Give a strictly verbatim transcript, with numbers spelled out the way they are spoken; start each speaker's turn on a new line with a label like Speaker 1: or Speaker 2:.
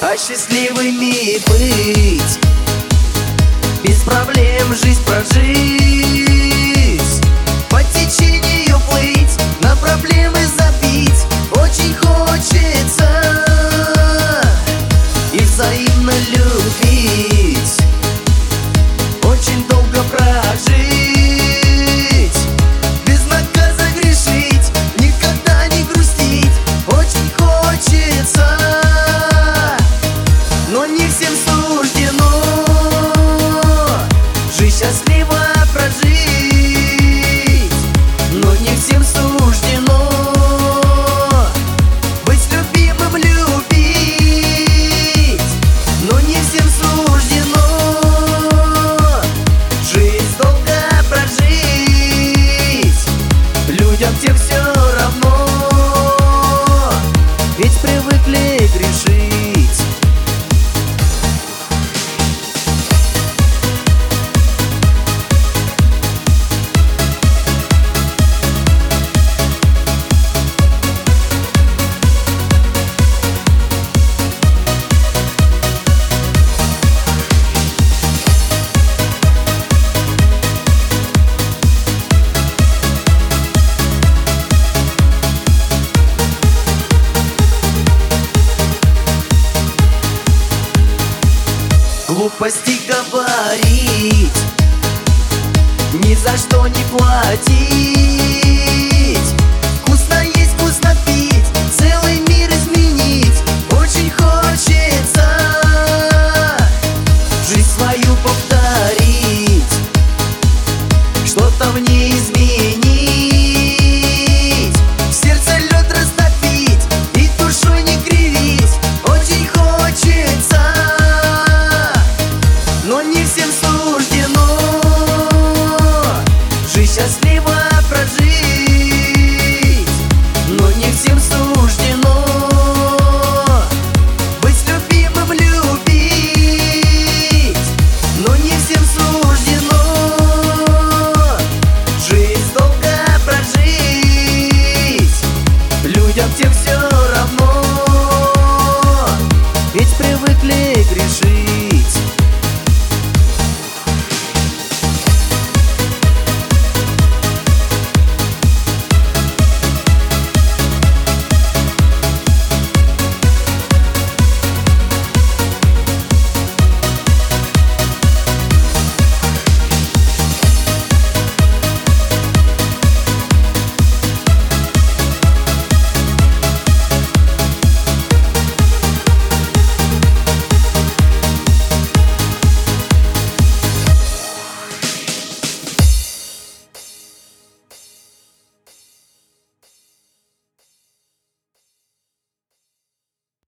Speaker 1: а счастливыми быть, без проблем жизнь прожить, по течению плыть, на проблемы забить очень хочется и взаимно любить, очень долго прожить, безнаказанно грешить, никогда не грустить очень хочется, но не всем суждено жизнь счастливо прожить, но не всем суждено быть любимым, любить, но не всем суждено жизнь долго прожить. Людям всем все равно, ведь привыкли грешить. Глупости говорить, ни за что не платить.